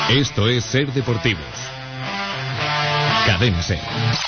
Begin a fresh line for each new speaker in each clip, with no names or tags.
Esto es Ser Deportivos. Cadena Ser.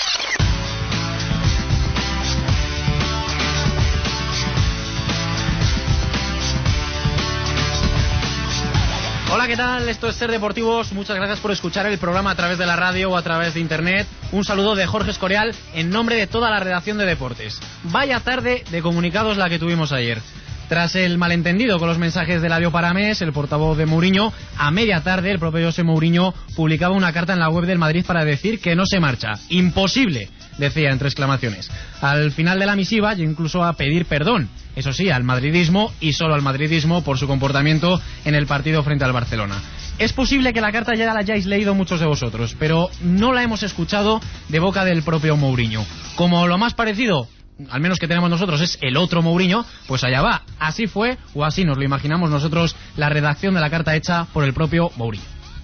Hola, ¿qué tal? Esto es Ser Deportivos. Muchas gracias por escuchar el programa a través de la radio o a través de internet. Un saludo de Jorge Escorial en nombre de toda la redacción de deportes. Vaya tarde de comunicados la que tuvimos ayer. Tras el malentendido con los mensajes de Eladio Paramés, el portavoz de Mourinho, a media tarde el propio José Mourinho publicaba una carta en la web del Madrid para decir que no se marcha. ¡Imposible!, decía entre exclamaciones. Al final de la misiva llegó incluso a pedir perdón, eso sí, al madridismo y solo al madridismo por su comportamiento en el partido frente al Barcelona. Es posible que la carta ya la hayáis leído muchos de vosotros, pero no la hemos escuchado de boca del propio Mourinho. Como lo más parecido, al menos que tenemos nosotros, es el otro Mourinho, pues allá va. Así fue, o así nos lo imaginamos nosotros, la redacción de la carta hecha por el propio Mourinho.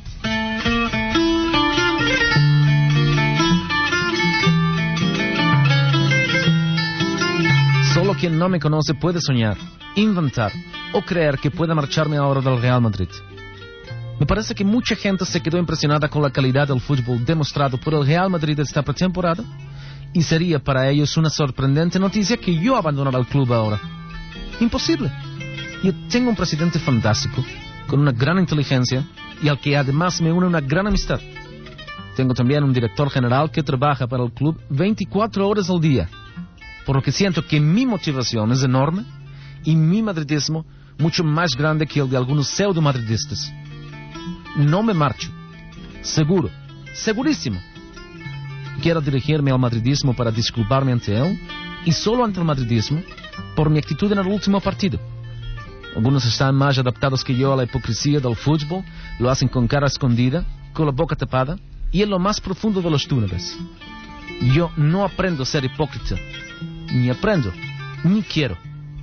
Solo quien no me conoce puede soñar, inventar o creer que pueda marcharme ahora del Real Madrid. Me parece que mucha gente se quedó impresionada con la calidad del fútbol demostrado por el Real Madrid esta pretemporada, y sería para ellos una sorprendente noticia que yo abandonara el club ahora. Imposible. Yo tengo un presidente fantástico, con una gran inteligencia y al que además me une una gran amistad. Tengo también un director general que trabaja para el club 24 horas al día, por lo que siento que mi motivación es enorme y mi madridismo mucho más grande que el de algunos pseudo-madridistas. No me marcho. Seguro. Segurísimo. Quiero dirigirme al madridismo para disculparme ante él, y solo ante el madridismo, por mi actitud en el último partido. Algunos están más adaptados que yo a la hipocresía del fútbol, lo hacen con cara escondida, con la boca tapada, y en lo más profundo de los túneles. Yo no aprendo a ser hipócrita, ni aprendo, ni quiero.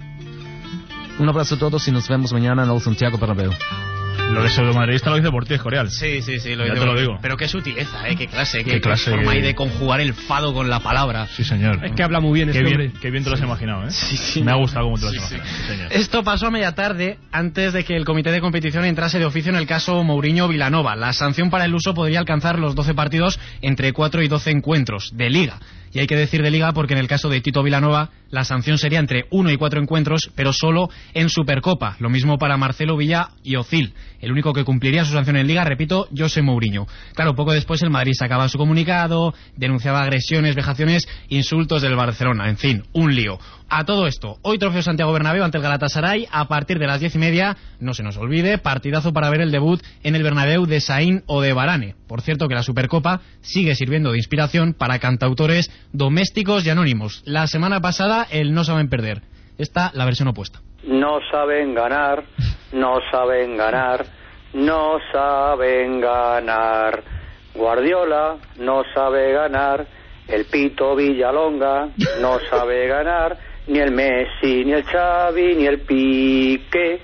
Un abrazo a todos y nos vemos mañana en el Santiago Bernabéu.
Lo de pseudomadridista lo dice por ti, Escorial.
Sí, lo
ya te lo digo.
Pero qué sutileza, qué clase,
qué
forma ahí de conjugar el fado con la palabra.
Sí, señor.
Es que habla muy bien este hombre.
Qué bien te lo has imaginado, ¿eh?
Sí.
Me ha gustado cómo te lo has imaginado. Sí, señor.
Esto pasó a media tarde, antes de que el comité de competición entrase de oficio en el caso Mourinho-Vilanova. La sanción para el uso podría alcanzar los 12 partidos entre 4 y 12 encuentros de Liga. Y hay que decir de Liga porque en el caso de Tito Vilanova la sanción sería entre 1 y 4 encuentros, pero solo en Supercopa. Lo mismo para Marcelo Villa y Ozil. El único que cumpliría su sanción en Liga, repito, José Mourinho. Claro, poco después el Madrid sacaba su comunicado, denunciaba agresiones, vejaciones, insultos del Barcelona. En fin, un lío. A todo esto, hoy trofeo Santiago Bernabéu ante el Galatasaray a partir de las 10:30, no se nos olvide, partidazo para ver el debut en el Bernabéu de Saín o de Varane. Por cierto que la Supercopa sigue sirviendo de inspiración para cantautores domésticos y anónimos. La semana pasada el No Saben Perder. Esta la versión opuesta.
No saben ganar, no saben ganar, no saben ganar. Guardiola no sabe ganar, el Pito Villalonga no sabe ganar, ni el Messi, ni el Xavi, ni el Piqué,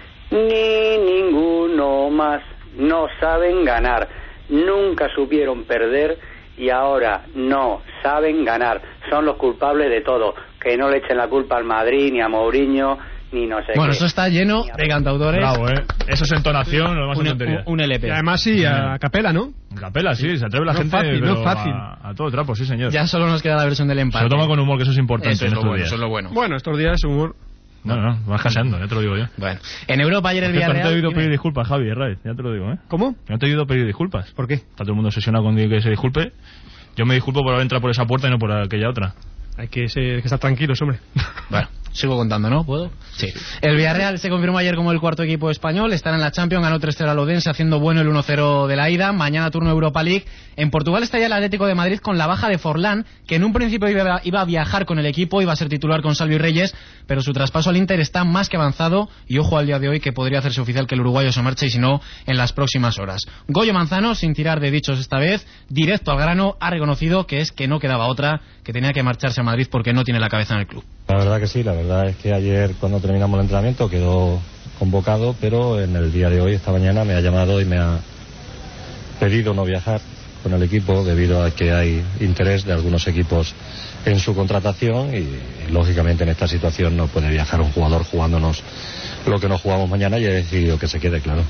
ni ninguno más. No saben ganar, nunca supieron perder y ahora no saben ganar. Son los culpables de todo. Que no le echen la culpa al Madrid, ni a Mourinho, ni no sé
bueno,
qué.
esto está lleno de cantautores.
Bravo, Eso es entonación, lo demás es tontería.
Un LP.
Y además sí, a capela, ¿no?
A capela, sí, se atreve la
No
gente,
fácil,
pero
no fácil.
a todo trapo, sí, señor.
Ya solo nos queda la versión del empate.
Se lo toma con humor, que eso es importante
Eso es
en
lo
estos
bueno,
días.
eso es lo bueno.
Bueno, estos días humor.
No, vas caseando, ya te lo digo yo.
Bueno, en Europa ayer el
No te he
Villarreal...
oído pedir disculpas, Javi, Herraiz, ya te lo digo, ¿eh?
¿Cómo?
No te he oído pedir disculpas.
¿Por qué?
Está todo el mundo obsesionado con que se disculpe. Yo me disculpo por haber entrado por esa puerta y no por aquella otra.
Hay que estar tranquilos, hombre.
Bueno, sigo contando, ¿no? ¿Puedo? Sí. El Villarreal se confirmó ayer como el cuarto equipo español. Estará en la Champions, ganó 3-0 al Odense, haciendo bueno el 1-0 de la ida. Mañana turno Europa League. En Portugal está ya el Atlético de Madrid con la baja de Forlán, que en un principio iba a viajar con el equipo, iba a ser titular con Salvi Reyes, pero su traspaso al Inter está más que avanzado y ojo al día de hoy que podría hacerse oficial que el uruguayo se marche y si no, en las próximas horas. Goyo Manzano, sin tirar de dichos esta vez, directo al grano, ha reconocido que no quedaba otra, que tenía que marcharse a Madrid porque no tiene la cabeza en el club.
La verdad que sí, la verdad es que ayer cuando terminamos el entrenamiento quedó convocado, pero en el día de hoy, esta mañana, me ha llamado y me ha pedido no viajar con el equipo debido a que hay interés de algunos equipos en su contratación y lógicamente en esta situación no puede viajar un jugador jugándonos lo que nos jugamos mañana y he decidido que se quede, claro.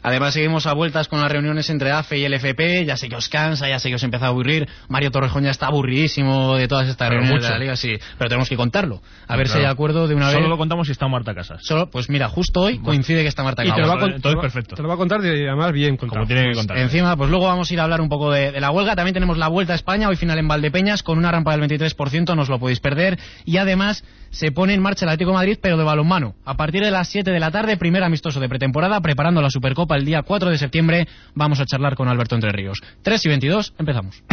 Además seguimos a vueltas con las reuniones entre AFE y el FP, ya sé que os cansa, ya sé que os empieza a aburrir, Mario Torrejón ya está aburridísimo de todas estas reuniones de la Liga, sí, pero tenemos que contarlo, a ver si hay acuerdo de una vez.
Solo lo contamos si está Marta Casas.
Pues mira, justo hoy coincide que está Marta Casas.
Entonces perfecto.
Te lo va a contar además bien contado.
Como tiene que contar.
Encima, pues luego vamos a ir a hablar un poco de la huelga, también tenemos la Vuelta a España, hoy final en Valdepeñas, con una rampa del 23%, no os lo podéis perder, y además se pone en marcha el Atlético de Madrid, pero de balonmano. A partir de las 7 de la tarde, primer amistoso de pretemporada, preparando la Supercopa el día 4 de septiembre. Vamos a charlar con Alberto Entre Ríos. 3:22, empezamos.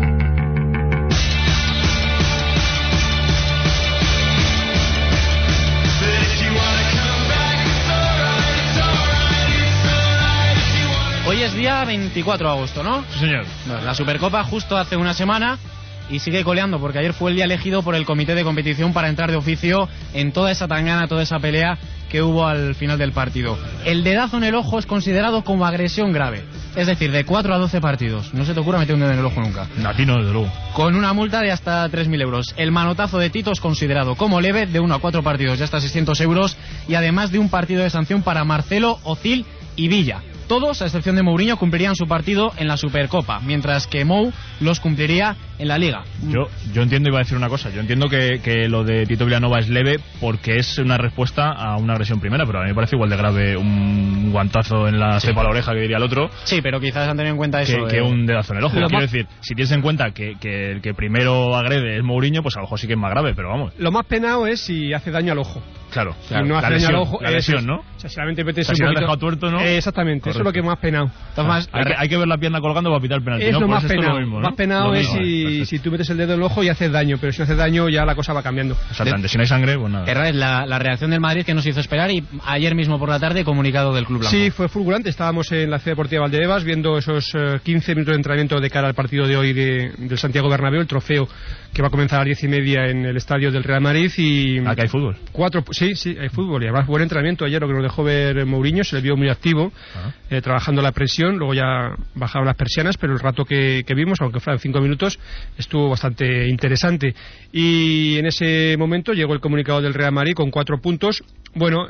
Hoy es día 24 de agosto, ¿no?
Sí, señor.
Bueno, la Supercopa justo hace una semana y sigue coleando porque ayer fue el día elegido por el comité de competición para entrar de oficio en toda esa tangana, toda esa pelea que hubo al final del partido. El dedazo en el ojo es considerado como agresión grave, es decir, de 4 a 12 partidos. No se te ocurra meter un dedo en el ojo nunca.
A ti no, desde luego.
Con una multa de hasta 3.000 euros. El manotazo de Tito es considerado como leve, de 1 a 4 partidos, de hasta 600 euros, y además de un partido de sanción para Marcelo, Ozil y Villa. Todos, a excepción de Mourinho, cumplirían su partido en la Supercopa, mientras que Mou los cumpliría en la Liga.
Yo entiendo, iba a decir una cosa, yo entiendo que lo de Tito Vilanova es leve porque es una respuesta a una agresión primera, pero a mí me parece igual de grave un guantazo en la cepa a la oreja, que diría el otro.
Sí, pero quizás han tenido en cuenta eso.
Que un dedazo en el ojo. Quiero decir, si tienes en cuenta que el que primero agrede es Mourinho, pues a lo mejor sí que es más grave, pero vamos.
Lo más penado es si hace daño al ojo.
Claro,
si no hace daño al ojo,
la lesión, ¿no?
O sea, si realmente metes
si
un
lo has
poquito...
dejado tuerto, ¿no?
Exactamente,
Correcto.
eso es lo que más penado.
Entonces,
hay que ver la pierna colgando para pitar el penalti,
es
¿no?
lo
Pues
más penado.
lo mismo, ¿no?
Más penado es si tú metes el dedo en el ojo y haces daño, pero si no haces daño ya la cosa va cambiando.
Exactamente, si no hay sangre, pues nada.
Es la reacción del Madrid que nos hizo esperar, y ayer mismo por la tarde comunicado del Club Blanco.
Sí, fue fulgurante. Estábamos en la Ciudad Deportiva Valdebebas viendo esos 15 minutos de entrenamiento de cara al partido de hoy del Santiago Bernabéu, el trofeo que va a comenzar a las 10:30 en el estadio del Real Madrid. Y
aquí hay fútbol.
Sí, hay fútbol, y además buen entrenamiento ayer, lo que nos dejó ver Mourinho. Se le vio muy activo, trabajando la presión, luego ya bajaron las persianas, pero el rato que vimos, aunque fueran 5 minutos, estuvo bastante interesante. Y en ese momento llegó el comunicado del Real Madrid con 4 puntos. Bueno,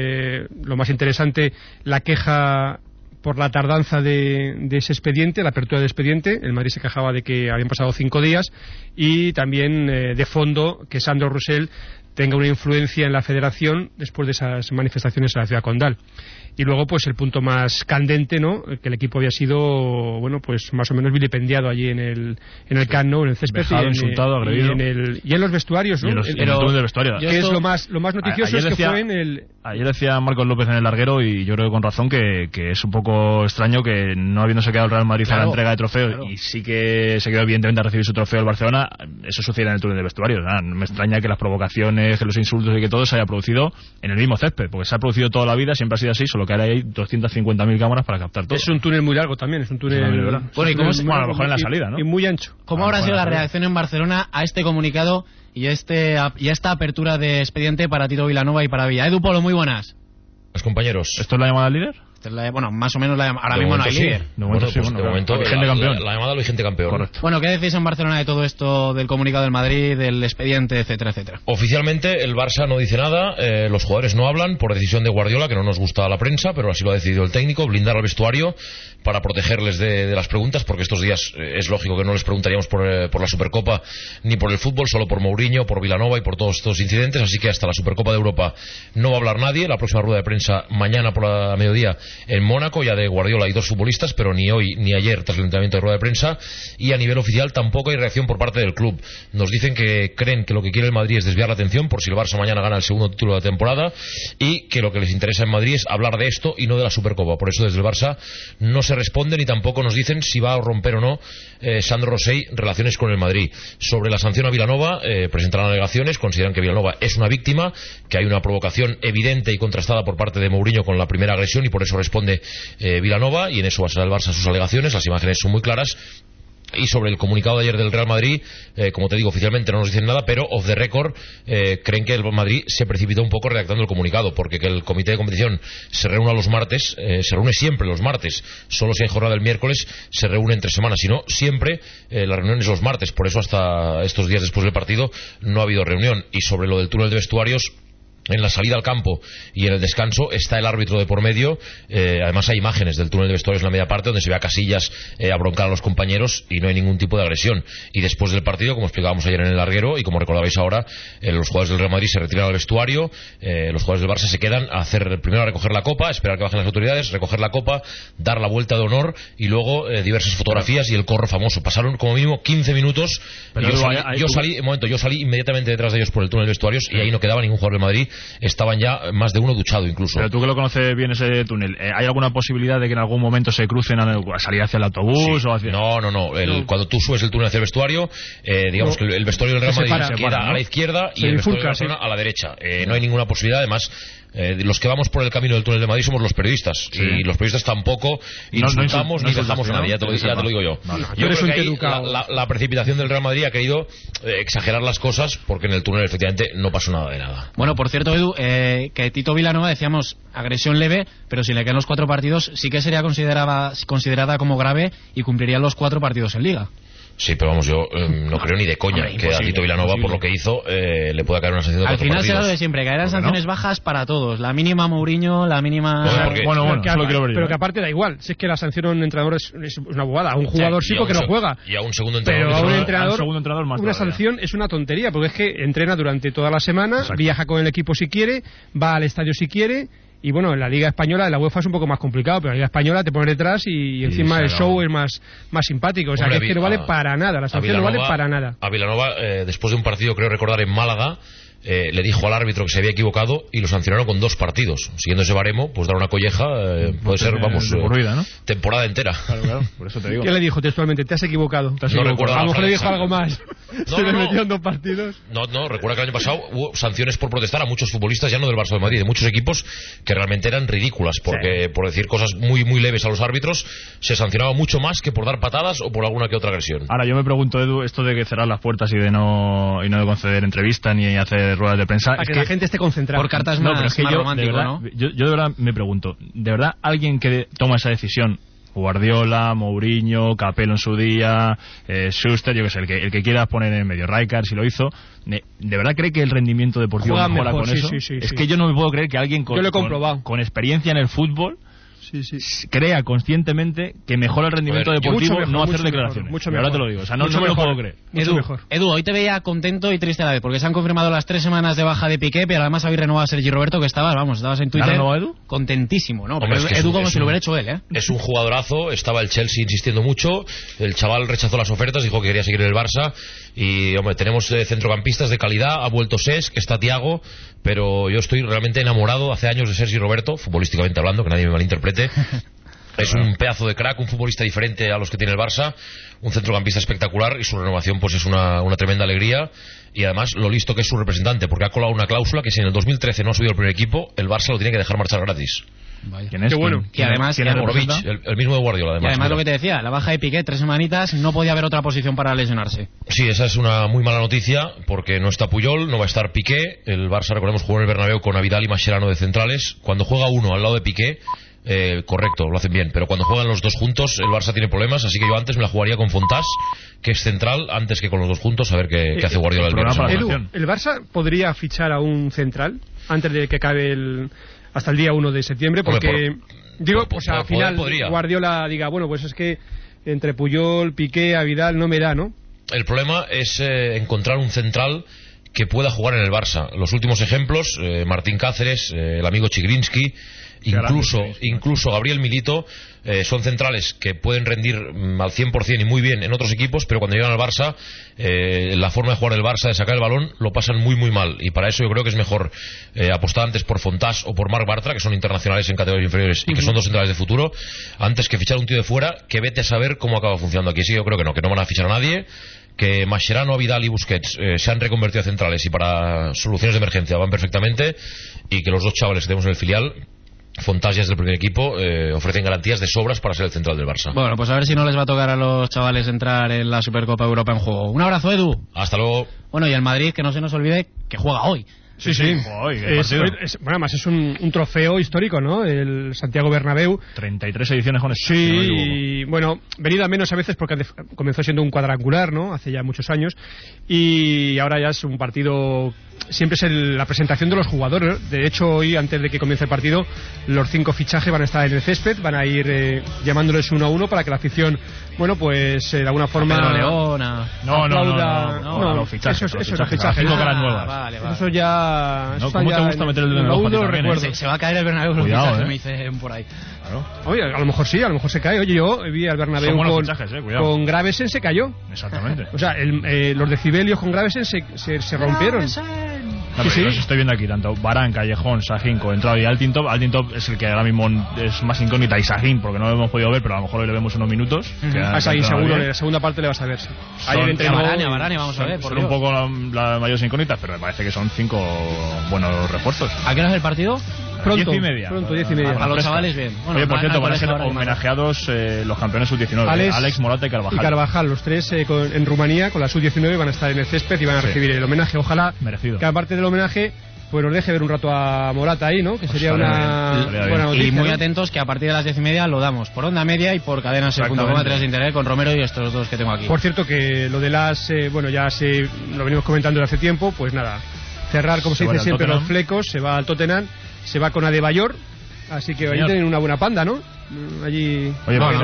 lo más interesante, la queja por la tardanza de ese expediente, la apertura del expediente. El Madrid se quejaba de que habían pasado 5 días, y también de fondo que Sandro Rosell tenga una influencia en la federación después de esas manifestaciones en la ciudad condal. Y luego, pues el punto más candente, ¿no? Que el equipo había sido, bueno, pues más o menos vilipendiado allí en el Camp Nou, en el césped,
vejado, insultado, agredido,
y en los vestuarios, ¿no?
En el vestuario.
Que es lo más noticioso, es que fue en el...
Ayer decía Marcos López en el larguero, y yo creo que con razón, que es un poco extraño que, no habiéndose quedado el Real Madrid a la entrega de trofeos, y sí que se quedó evidentemente a recibir su trofeo el Barcelona, eso sucediera en el túnel de vestuario. No me extraña que las provocaciones, que los insultos y que todo se haya producido en el mismo césped, porque se ha producido toda la vida, siempre ha sido así, solo que ahora hay 250.000 cámaras para captar todo.
Es un túnel muy largo también, es un túnel...
Bueno, ¿y cómo
a lo mejor en la salida, ¿no?
Y muy ancho.
¿Cómo habrá sido la reacción en Barcelona a este comunicado y a esta apertura de expediente para Tito Vilanova y para Villa? Edu Polo, muy buenas.
Los compañeros.
¿Esto es la llamada al líder?
Bueno, más o menos ahora mismo no hay líder.
De momento
vigente campeón.
La llamada al vigente campeón.
Correcto.
Bueno, ¿qué decís en Barcelona de todo esto, del comunicado del Madrid, del expediente, etcétera, etcétera?
Oficialmente el Barça no dice nada, los jugadores no hablan por decisión de Guardiola, que no nos gusta a la prensa, pero así lo ha decidido el técnico, blindar al vestuario para protegerles de las preguntas, porque estos días es lógico que no les preguntaríamos por la Supercopa ni por el fútbol, solo por Mourinho, por Vilanova y por todos estos incidentes, así que hasta la Supercopa de Europa no va a hablar nadie. La próxima rueda de prensa mañana por la mediodía en Mónaco, ya de Guardiola y 2 futbolistas, pero ni hoy ni ayer tras el entrenamiento de rueda de prensa, y a nivel oficial tampoco hay reacción por parte del club. Nos dicen que creen que lo que quiere el Madrid es desviar la atención por si el Barça mañana gana el segundo título de la temporada, y que lo que les interesa en Madrid es hablar de esto y no de la Supercopa. Por eso desde el Barça no se responden y tampoco nos dicen si va a romper o no Sandro Rosell relaciones con el Madrid. Sobre la sanción a Vilanova, presentarán alegaciones, consideran que Vilanova es una víctima, que hay una provocación evidente y contrastada por parte de Mourinho con la primera agresión, y por eso responde Vilanova, y en eso basará el Barça sus alegaciones. Las imágenes son muy claras. Y sobre el comunicado de ayer del Real Madrid, como te digo, oficialmente no nos dicen nada, pero off the record creen que el Madrid se precipitó un poco redactando el comunicado, porque que el comité de competición se reúna los martes, se reúne siempre los martes, solo si hay jornada el miércoles se reúne entre semanas, si no, siempre la reunión es los martes, por eso hasta estos días después del partido no ha habido reunión. Y sobre lo del túnel de vestuarios, en la salida al campo y en el descanso está el árbitro de por medio. Además hay imágenes del túnel de vestuarios en la media parte donde se ve a Casillas abroncar a los compañeros y no hay ningún tipo de agresión. Y después del partido, como explicábamos ayer en el larguero y como recordabais ahora, los jugadores del Real Madrid se retiran al vestuario, los jugadores del Barça se quedan a primero a recoger la copa, esperar que bajen las autoridades, recoger la copa, dar la vuelta de honor y luego diversas fotografías y el corro famoso. Pasaron como mínimo 15 minutos.
Pero
yo salí inmediatamente detrás de ellos por el túnel de vestuarios y ahí no quedaba ningún jugador del Madrid. Estaban ya más de uno duchado incluso.
Pero tú que lo conoces bien ese túnel, ¿hay alguna posibilidad de que en algún momento se crucen a salir hacia el autobús?
Sí.
O hacia...
No. Cuando tú subes el túnel hacia el vestuario, digamos que el vestuario del Real Madrid queda a la izquierda y el vestuario de Barcelona a la derecha. No hay ninguna posibilidad. Además, los que vamos por el camino del túnel de Madrid somos los periodistas. Sí. Y los periodistas tampoco insultamos ni dejamos a nadie. Ya te lo digo yo. Yo creo que ahí la precipitación del Real Madrid ha querido exagerar las cosas porque en el túnel efectivamente no pasó nada de nada.
Bueno, por cierto, Edu, que Tito Vilanova decíamos agresión leve, pero si le quedan los 4 partidos sí que sería considerada como grave y cumpliría los 4 partidos en Liga.
Sí, pero vamos, yo no creo ni de coña que a Tito Vilanova, por lo que hizo, le pueda caer una sanción de 4 partidos.
Al final será lo de siempre, caerán sanciones bajas para todos. La mínima Mourinho, la mínima...
Pero que aparte da igual. Si es que la sanción a un entrenador es una bobada. A un jugador sí porque no juega.
Y a un segundo entrenador.
Pero a un entrenador más una sanción es una tontería, porque es que entrena durante toda la semana, viaja con el equipo si quiere, va al estadio si quiere. Y bueno, en la Liga Española, en la UEFA es un poco más complicado, pero en la Liga Española te pones detrás y encima el show es más simpático. O sea, que es que no vale para nada, la sanción no vale para nada.
A Vilanova, después de un partido, creo recordar, en Málaga, le dijo al árbitro que se había equivocado y lo sancionaron con 2 partidos. Siguiendo ese baremo, pues dar una colleja puede ser, vamos,
¿no?
temporada entera.
Claro, por eso te digo.
¿Qué le dijo textualmente? Te has equivocado.
No recuerdo.
A lo mejor le dijo algo más. Se le metió en 2 partidos.
No, recuerda que el año pasado hubo sanciones por protestar a muchos futbolistas, ya no del Barça de Madrid, de muchos equipos que realmente eran ridículas, porque por decir cosas muy muy leves a los árbitros se sancionaba mucho más que por dar patadas o por alguna que otra agresión.
Ahora yo me pregunto, Edu, esto de que cerrar las puertas y de no conceder entrevista ni hacer ruedas de prensa,
para que la gente esté concentrada
por cartas más romántico, ¿no?
Yo de verdad me pregunto, ¿de verdad alguien que toma esa decisión, Guardiola, Mourinho, Capello en su día, Schuster, yo que sé, el que quiera poner en medio, Rijkaard si lo hizo, ¿de verdad cree que el rendimiento deportivo mejora con eso?
Sí,
es que yo no me puedo creer que alguien con experiencia en el fútbol crea conscientemente que mejora el rendimiento deportivo mejor, no hacer declaraciones.
Mucho mejor.
Ahora te lo digo, o sea, no me lo puedo creer.
Edu, hoy te veía contento y triste a la vez, porque se han confirmado las 3 semanas de baja de Piqué, pero además habéis renovado a Sergi Roberto, que estabas en Twitter.
¿Ha renovado Edu?
Contentísimo, ¿no?
Hombre,
pero Edu como si lo hubiera hecho él, ¿eh?
Es un jugadorazo, estaba el Chelsea insistiendo mucho, el chaval rechazó las ofertas, dijo que quería seguir en el Barça, y hombre, tenemos centrocampistas de calidad, ha vuelto Cesc, está Thiago, pero yo estoy realmente enamorado hace años de Sergi Roberto, futbolísticamente hablando, que nadie me malinterprete. Es un pedazo de crack, un futbolista diferente a los que tiene el Barça, un centrocampista espectacular y su renovación pues es una tremenda alegría y además lo listo que es su representante, porque ha colado una cláusula que si en el 2013 no ha subido al primer equipo, el Barça lo tiene que dejar marchar gratis.
¿Quién es?
Qué bueno.
Y además,
el mismo de Guardiola, además.
Y además lo que te decía, la baja de Piqué, 3 semanitas, no podía haber otra posición para lesionarse.
Sí, esa es una muy mala noticia, porque no está Puyol, no va a estar Piqué. El Barça, recordemos, jugó en el Bernabéu con Avidal y Mascherano de centrales. Cuando juega uno al lado de Piqué, correcto, lo hacen bien, pero cuando juegan los dos juntos el Barça tiene problemas, así que yo antes me la jugaría con Fontás, que es central, antes que con los dos juntos, a ver qué hace Guardiola el viernes.
¿El Barça podría fichar a un central antes de que acabe hasta el día 1 de septiembre? Porque al final podría. Guardiola diga, bueno, pues es que entre Puyol, Piqué, Avidal no me da, ¿no?
El problema es encontrar un central que pueda jugar en el Barça. Los últimos ejemplos, Martín Cáceres, el amigo Chigrinsky, incluso Gabriel Milito, son centrales que pueden rendir al 100% y muy bien en otros equipos, pero cuando llegan al Barça, la forma de jugar del Barça, de sacar el balón, lo pasan muy muy mal, y para eso yo creo que es mejor apostar antes por Fontás o por Marc Bartra, que son internacionales en categorías inferiores y que son dos centrales de futuro, antes que fichar un tío de fuera que vete a saber cómo acaba funcionando aquí. Sí, yo creo que no van a fichar a nadie, que Mascherano, Vidal y Busquets se han reconvertido a centrales y para soluciones de emergencia van perfectamente, y que los dos chavales que tenemos en el filial, Fontás ya es del primer equipo, ofrecen garantías de sobras para ser el central del Barça.
Bueno, pues a ver si no les va a tocar a los chavales entrar en la Supercopa Europa en juego. Un abrazo, Edu.
Hasta luego.
Bueno, y el Madrid, que no se nos olvide que juega hoy.
Sí. Además es un trofeo histórico, ¿no? El Santiago Bernabéu.
33 ediciones con eso.
Sí, y bueno, venido a menos a veces porque comenzó siendo un cuadrangular, ¿no? Hace ya muchos años. Y ahora ya es un partido siempre es la presentación de los jugadores. De hecho, hoy, antes de que comience el partido, los 5 fichajes van a estar en el césped, van a ir llamándoles uno a uno para que la afición, bueno, pues de alguna forma
Leona.
No, los fichajes.
Eso, los fichajes.
5 caras nuevas.
Vale.
Eso ya...
No, ¿cómo te gusta meter el dedo en el ojo a ti también,
recuerdo. Se va a caer el Bernabéu, los
Cuidado,
fichajes, me dicen por ahí.
Claro.
Oye, a lo mejor sí, a lo mejor se cae. Oye, yo vi al Bernabéu con Gravesen, se cayó.
Exactamente.
O sea, los decibelios con Gravesen se rompieron.
No, sí. Los estoy viendo aquí, tanto Varane, Callejón, Sahin, Coentrao y Altintop. Altintop es el que ahora mismo es más incógnita, y Sahin, porque no lo hemos podido ver, pero a lo mejor hoy le vemos unos minutos.
Ahí seguro, en la segunda parte le vas a ver. Sí.
Varane, vamos a ver.
Son un poco las mayores incógnitas, pero me parece que son 5 buenos refuerzos.
¿A qué hora es el partido?
Pronto,
10:30.
A los chavales bien.
Bueno, oye, por cierto, van a ser homenajeados los campeones sub-19. Alex, Morata y Carvajal.
Y Carvajal, los 3 en Rumanía, con la sub-19, van a estar en el césped y van a recibir el homenaje. Ojalá
merecido.
Que aparte del homenaje, pues nos deje ver un rato a Morata ahí, ¿no? Que sería una buena noticia.
Y muy atentos, que a partir de las 10:30 lo damos por Onda Media y por cadenas.com a través de internet con Romero y estos dos que tengo aquí.
Por cierto, que lo de las... lo venimos comentando desde hace tiempo, pues nada, cerrar, como se dice siempre, los flecos, se va al Tottenham, se va con Adebayor, así que ahí tienen una buena panda, ¿no? Allí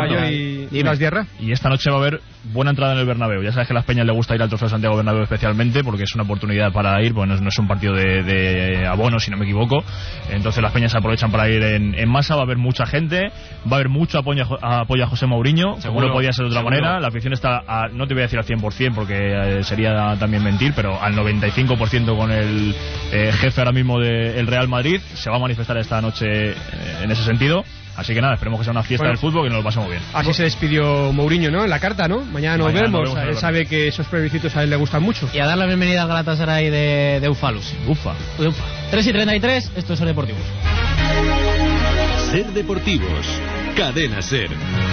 y Las Diarra.
Y esta noche va a haber buena entrada en el Bernabéu. Ya sabes que a las peñas le gusta ir al Trofeo Santiago Bernabéu especialmente, porque es una oportunidad para ir, porque no es un partido de abono, si no me equivoco. Entonces las peñas aprovechan para ir en masa. Va a haber mucha gente, va a haber mucho apoyo a José Mourinho, como no podía ser de otra manera. La afición está, no te voy a decir al 100%, porque sería también mentir, pero al 95% con el jefe ahora mismo del Real Madrid. Se va a manifestar esta noche en ese sentido. Así que nada, esperemos que sea una fiesta del fútbol y nos lo pasemos bien.
Así se despidió Mourinho, ¿no? En la carta, ¿no? Mañana nos vemos. Él sabe que esos plebiscitos a él le gustan mucho.
Y a dar la bienvenida al Galatasaray de Eufalus.
Ufa.
3:33, esto es Ser Deportivos.
Ser Deportivos, Cadena Ser.